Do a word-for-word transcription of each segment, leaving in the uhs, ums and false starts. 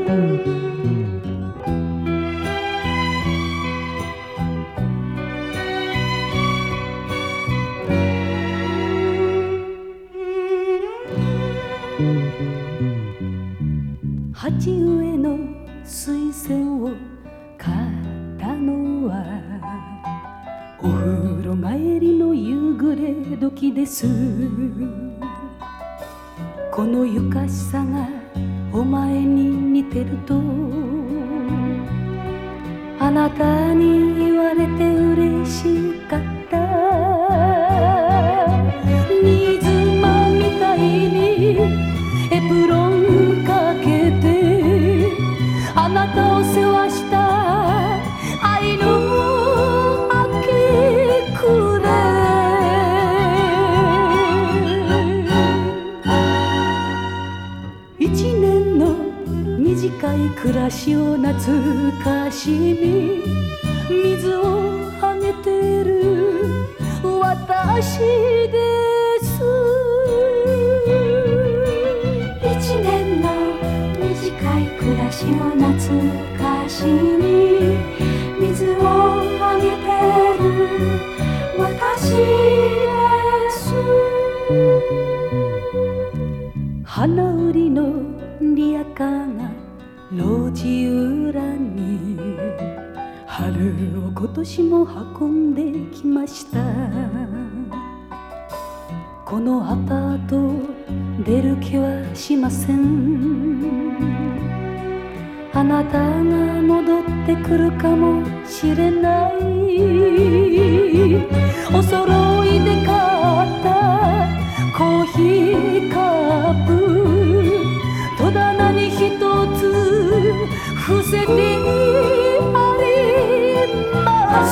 鉢植えの水仙を買ったのはお風呂帰りの夕暮れ時です。このゆかしさがお前に似てるとあなたに言われて嬉しかった。新妻みたいにエプロンかけてあなたを世話した愛の明け暮れ。一年の短い暮らしを懐かしみ水をあげてる私です。 一年の短い暮らしを懐かしみ水をあげてる私です。 花売りのリアカーが路地裏に春を今年も運んできました。このアパートを出る気はしません。あなたが戻ってくるかもしれない。お揃いで買ったコーヒーカップ戸棚に一つ伏せてあります。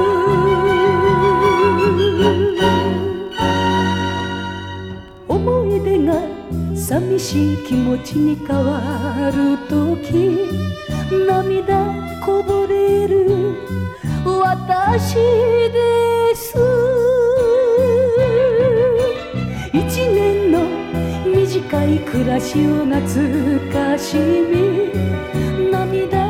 思い出が寂しい気持ちに変わるとき涙こぼれる私です。一年の短い暮らしを懐かしみ涙